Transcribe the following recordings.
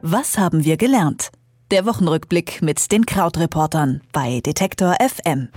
Was haben wir gelernt? Der Wochenrückblick mit den Krautreportern bei Detektor FM.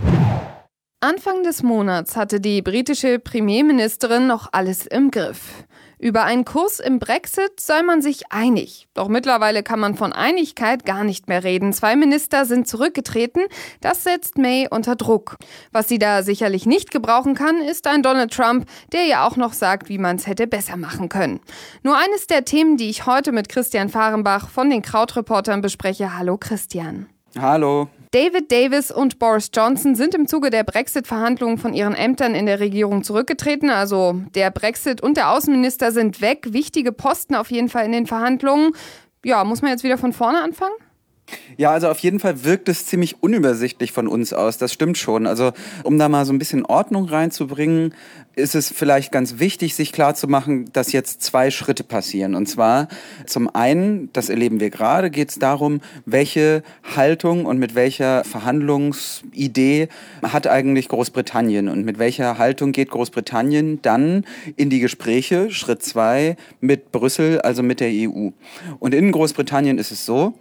Anfang des Monats hatte die britische Premierministerin noch alles im Griff. Über einen Kurs im Brexit sei man sich einig. Doch mittlerweile kann man von Einigkeit gar nicht mehr reden. 2 Minister sind zurückgetreten. Das setzt May unter Druck. Was sie da sicherlich nicht gebrauchen kann, ist ein Donald Trump, der ja auch noch sagt, wie man es hätte besser machen können. Nur eines der Themen, die ich heute mit Christian Fahrenbach von den Krautreportern bespreche. Hallo Christian. Hallo. David Davis und Boris Johnson sind im Zuge der Brexit-Verhandlungen von ihren Ämtern in der Regierung zurückgetreten. Also der Brexit und der Außenminister sind weg. Wichtige Posten auf jeden Fall in den Verhandlungen. Ja, muss man jetzt wieder von vorne anfangen? Ja, also auf jeden Fall wirkt es ziemlich unübersichtlich von uns aus, das stimmt schon. Also um da mal so ein bisschen Ordnung reinzubringen, ist es vielleicht ganz wichtig, sich klarzumachen, dass jetzt 2 Schritte passieren. Und zwar zum einen, das erleben wir gerade, geht es darum, welche Haltung und mit welcher Verhandlungsidee hat eigentlich Großbritannien und mit welcher Haltung geht Großbritannien dann in die Gespräche, Schritt 2, mit Brüssel, also mit der EU. Und in Großbritannien ist es so,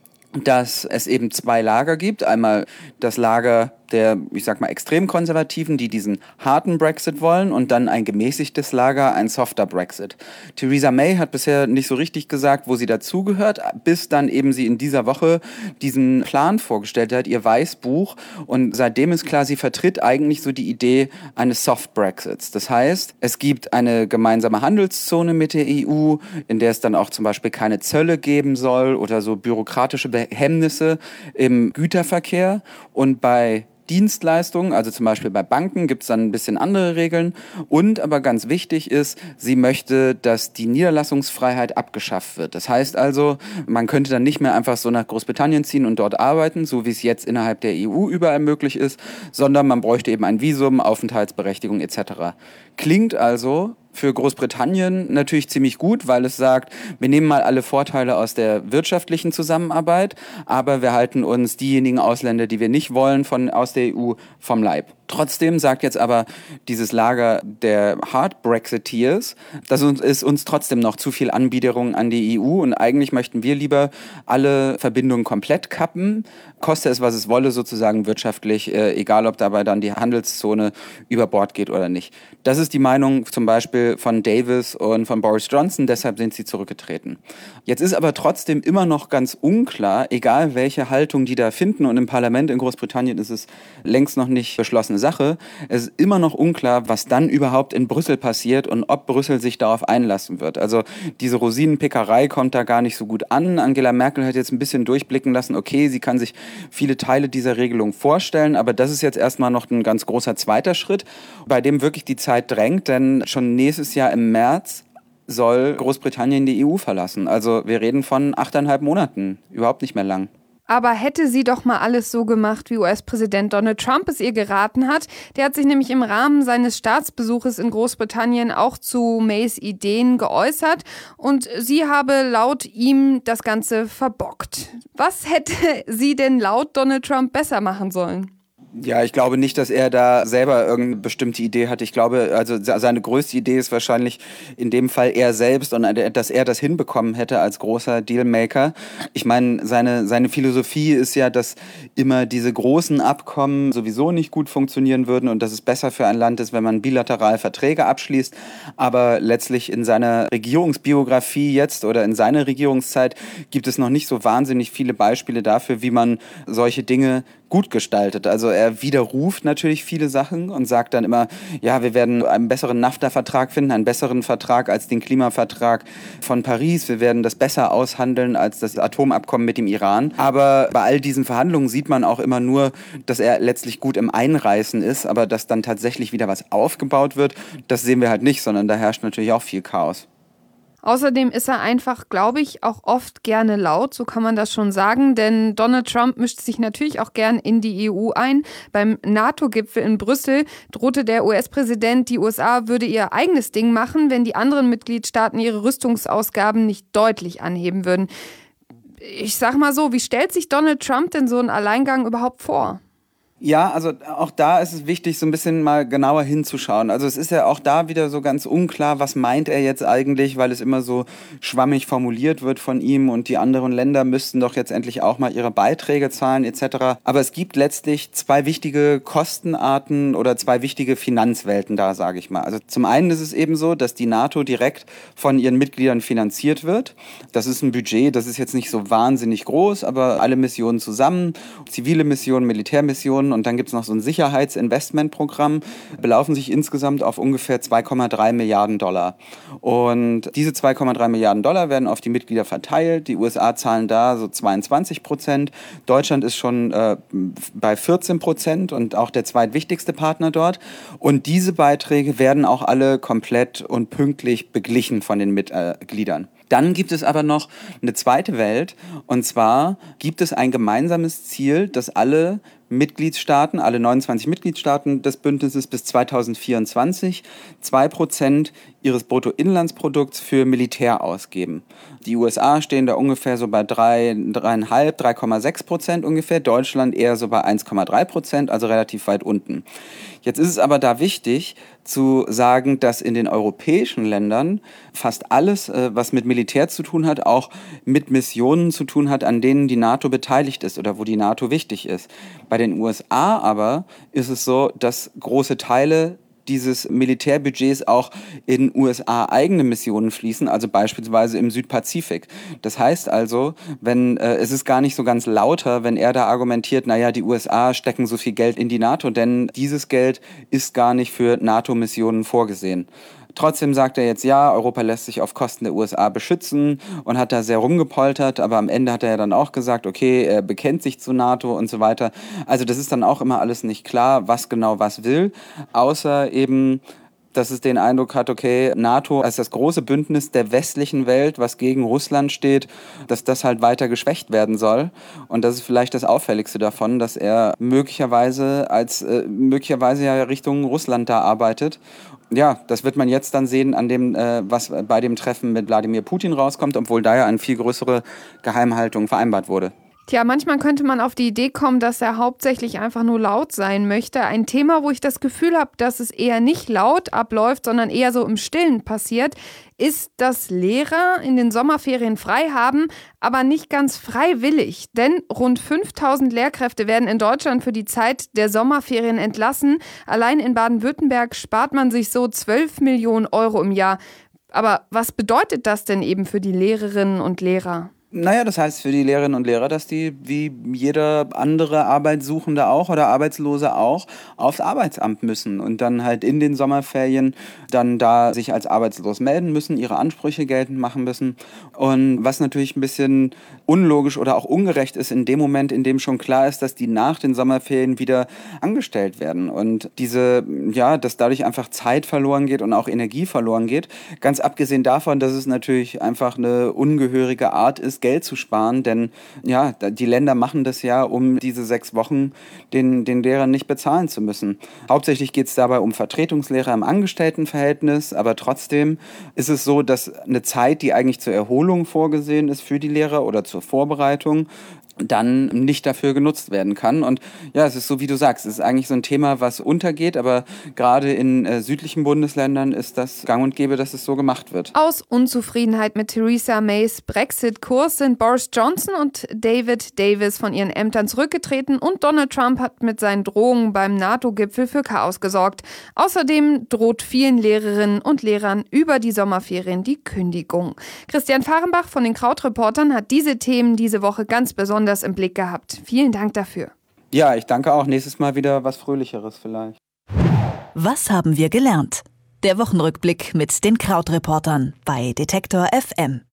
dass es eben 2 Lager gibt. Einmal das Lager der, ich sag mal, extrem Konservativen, die diesen harten Brexit wollen, und dann ein gemäßigtes Lager, ein softer Brexit. Theresa May hat bisher nicht so richtig gesagt, wo sie dazugehört, bis dann eben sie in dieser Woche diesen Plan vorgestellt hat, ihr Weißbuch. Und seitdem ist klar, sie vertritt eigentlich so die Idee eines Soft Brexits. Das heißt, es gibt eine gemeinsame Handelszone mit der EU, in der es dann auch zum Beispiel keine Zölle geben soll oder so bürokratische Hemmnisse im Güterverkehr. Und bei Dienstleistungen, also zum Beispiel bei Banken, gibt es dann ein bisschen andere Regeln. Und aber ganz wichtig ist, sie möchte, dass die Niederlassungsfreiheit abgeschafft wird. Das heißt also, man könnte dann nicht mehr einfach so nach Großbritannien ziehen und dort arbeiten, so wie es jetzt innerhalb der EU überall möglich ist, sondern man bräuchte eben ein Visum, Aufenthaltsberechtigung etc. Klingt also für Großbritannien natürlich ziemlich gut, weil es sagt, wir nehmen mal alle Vorteile aus der wirtschaftlichen Zusammenarbeit, aber wir halten uns diejenigen Ausländer, die wir nicht wollen, aus der EU vom Leib. Trotzdem sagt jetzt aber dieses Lager der Hard Brexiteers, dass ist uns trotzdem noch zu viel Anbiederung an die EU, und eigentlich möchten wir lieber alle Verbindungen komplett kappen, koste es, was es wolle, sozusagen wirtschaftlich, egal ob dabei dann die Handelszone über Bord geht oder nicht. Das ist die Meinung zum Beispiel von Davis und von Boris Johnson, deshalb sind sie zurückgetreten. Jetzt ist aber trotzdem immer noch ganz unklar, egal welche Haltung die da finden, und im Parlament in Großbritannien ist es längst noch nicht beschlossene Sache. Es ist immer noch unklar, was dann überhaupt in Brüssel passiert und ob Brüssel sich darauf einlassen wird. Also diese Rosinenpickerei kommt da gar nicht so gut an. Angela Merkel hat jetzt ein bisschen durchblicken lassen, okay, sie kann sich viele Teile dieser Regelung vorstellen, aber das ist jetzt erstmal noch ein ganz großer zweiter Schritt, bei dem wirklich die Zeit drängt, denn schon nächstes Jahr im März soll Großbritannien die EU verlassen. Also wir reden von 8,5 Monaten, überhaupt nicht mehr lang. Aber hätte sie doch mal alles so gemacht, wie US-Präsident Donald Trump es ihr geraten hat. Der hat sich nämlich im Rahmen seines Staatsbesuches in Großbritannien auch zu Mays Ideen geäußert und sie habe laut ihm das Ganze verbockt. Was hätte sie denn laut Donald Trump besser machen sollen? Ja, ich glaube nicht, dass er da selber irgendeine bestimmte Idee hat. Ich glaube, also seine größte Idee ist wahrscheinlich in dem Fall er selbst und dass er das hinbekommen hätte als großer Dealmaker. Ich meine, seine Philosophie ist ja, dass immer diese großen Abkommen sowieso nicht gut funktionieren würden und dass es besser für ein Land ist, wenn man bilateral Verträge abschließt. Aber letztlich in seiner Regierungsbiografie jetzt oder in seiner Regierungszeit gibt es noch nicht so wahnsinnig viele Beispiele dafür, wie man solche Dinge gut gestaltet. Also er widerruft natürlich viele Sachen und sagt dann immer, ja, wir werden einen besseren NAFTA-Vertrag finden, einen besseren Vertrag als den Klimavertrag von Paris. Wir werden das besser aushandeln als das Atomabkommen mit dem Iran. Aber bei all diesen Verhandlungen sieht man auch immer nur, dass er letztlich gut im Einreißen ist, aber dass dann tatsächlich wieder was aufgebaut wird, das sehen wir halt nicht, sondern da herrscht natürlich auch viel Chaos. Außerdem ist er einfach, glaube ich, auch oft gerne laut, so kann man das schon sagen, denn Donald Trump mischt sich natürlich auch gern in die EU ein. Beim NATO-Gipfel in Brüssel drohte der US-Präsident, die USA würde ihr eigenes Ding machen, wenn die anderen Mitgliedstaaten ihre Rüstungsausgaben nicht deutlich anheben würden. Ich sag mal so, wie stellt sich Donald Trump denn so einen Alleingang überhaupt vor? Ja, also auch da ist es wichtig, so ein bisschen mal genauer hinzuschauen. Also es ist ja auch da wieder so ganz unklar, was meint er jetzt eigentlich, weil es immer so schwammig formuliert wird von ihm und die anderen Länder müssten doch jetzt endlich auch mal ihre Beiträge zahlen etc. Aber es gibt letztlich zwei wichtige Kostenarten oder zwei wichtige Finanzwelten da, sage ich mal. Also zum einen ist es eben so, dass die NATO direkt von ihren Mitgliedern finanziert wird. Das ist ein Budget, das ist jetzt nicht so wahnsinnig groß, aber alle Missionen zusammen, zivile Missionen, Militärmissionen, und dann gibt es noch so ein Sicherheitsinvestmentprogramm, belaufen sich insgesamt auf ungefähr 2,3 Milliarden $. Und diese 2,3 Milliarden $ werden auf die Mitglieder verteilt. Die USA zahlen da so 22%. Deutschland ist schon bei 14% und auch der zweitwichtigste Partner dort. Und diese Beiträge werden auch alle komplett und pünktlich beglichen von den Mitgliedern. Dann gibt es aber noch eine zweite Welt, und zwar gibt es ein gemeinsames Ziel, dass alle Mitgliedstaaten, alle 29 Mitgliedstaaten des Bündnisses bis 2024 2% ihres Bruttoinlandsprodukts für Militär ausgeben. Die USA stehen da ungefähr so bei 3,6% ungefähr, Deutschland eher so bei 1,3%, also relativ weit unten. Jetzt ist es aber da wichtig zu sagen, dass in den europäischen Ländern fast alles, was mit Militär zu tun hat, auch mit Missionen zu tun hat, an denen die NATO beteiligt ist oder wo die NATO wichtig ist. Bei den USA aber ist es so, dass große Teile dieses Militärbudgets auch in USA-eigene Missionen fließen, also beispielsweise im Südpazifik. Das heißt also, es ist gar nicht so ganz lauter, wenn er da argumentiert, naja, die USA stecken so viel Geld in die NATO, denn dieses Geld ist gar nicht für NATO-Missionen vorgesehen. Trotzdem sagt er jetzt, ja, Europa lässt sich auf Kosten der USA beschützen und hat da sehr rumgepoltert, aber am Ende hat er ja dann auch gesagt, okay, er bekennt sich zu NATO und so weiter. Also das ist dann auch immer alles nicht klar, was genau was will, außer eben, dass es den Eindruck hat, okay, NATO als das große Bündnis der westlichen Welt, was gegen Russland steht, dass das halt weiter geschwächt werden soll. Und das ist vielleicht das Auffälligste davon, dass er möglicherweise ja Richtung Russland da arbeitet. Ja, das wird man jetzt dann sehen an dem, was bei dem Treffen mit Wladimir Putin rauskommt, obwohl da ja eine viel größere Geheimhaltung vereinbart wurde. Tja, manchmal könnte man auf die Idee kommen, dass er hauptsächlich einfach nur laut sein möchte. Ein Thema, wo ich das Gefühl habe, dass es eher nicht laut abläuft, sondern eher so im Stillen passiert, ist, dass Lehrer in den Sommerferien frei haben, aber nicht ganz freiwillig. Denn rund 5000 Lehrkräfte werden in Deutschland für die Zeit der Sommerferien entlassen. Allein in Baden-Württemberg spart man sich so 12 Millionen € im Jahr. Aber was bedeutet das denn eben für die Lehrerinnen und Lehrer? Naja, das heißt für die Lehrerinnen und Lehrer, dass die wie jeder andere Arbeitssuchende auch oder Arbeitslose auch aufs Arbeitsamt müssen und dann halt in den Sommerferien dann da sich als arbeitslos melden müssen, ihre Ansprüche geltend machen müssen. Und was natürlich ein bisschen unlogisch oder auch ungerecht ist in dem Moment, in dem schon klar ist, dass die nach den Sommerferien wieder angestellt werden. Und dass dadurch einfach Zeit verloren geht und auch Energie verloren geht. Ganz abgesehen davon, dass es natürlich einfach eine ungehörige Art ist, Geld zu sparen, denn ja, die Länder machen das ja, um diese 6 Wochen den Lehrern nicht bezahlen zu müssen. Hauptsächlich geht es dabei um Vertretungslehrer im Angestelltenverhältnis, aber trotzdem ist es so, dass eine Zeit, die eigentlich zur Erholung vorgesehen ist für die Lehrer oder zur Vorbereitung, dann nicht dafür genutzt werden kann. Und ja, es ist so, wie du sagst, es ist eigentlich so ein Thema, was untergeht, aber gerade in südlichen Bundesländern ist das gang und gäbe, dass es so gemacht wird. Aus Unzufriedenheit mit Theresa Mays Brexit-Kurs sind Boris Johnson und David Davis von ihren Ämtern zurückgetreten und Donald Trump hat mit seinen Drohungen beim NATO-Gipfel für Chaos gesorgt. Außerdem droht vielen Lehrerinnen und Lehrern über die Sommerferien die Kündigung. Christian Fahrenbach von den Krautreportern hat diese Themen diese Woche ganz besonders im Blick gehabt. Vielen Dank dafür. Ja, ich danke auch. Nächstes Mal wieder was Fröhlicheres vielleicht. Was haben wir gelernt? Der Wochenrückblick mit den Krautreportern bei Detektor FM.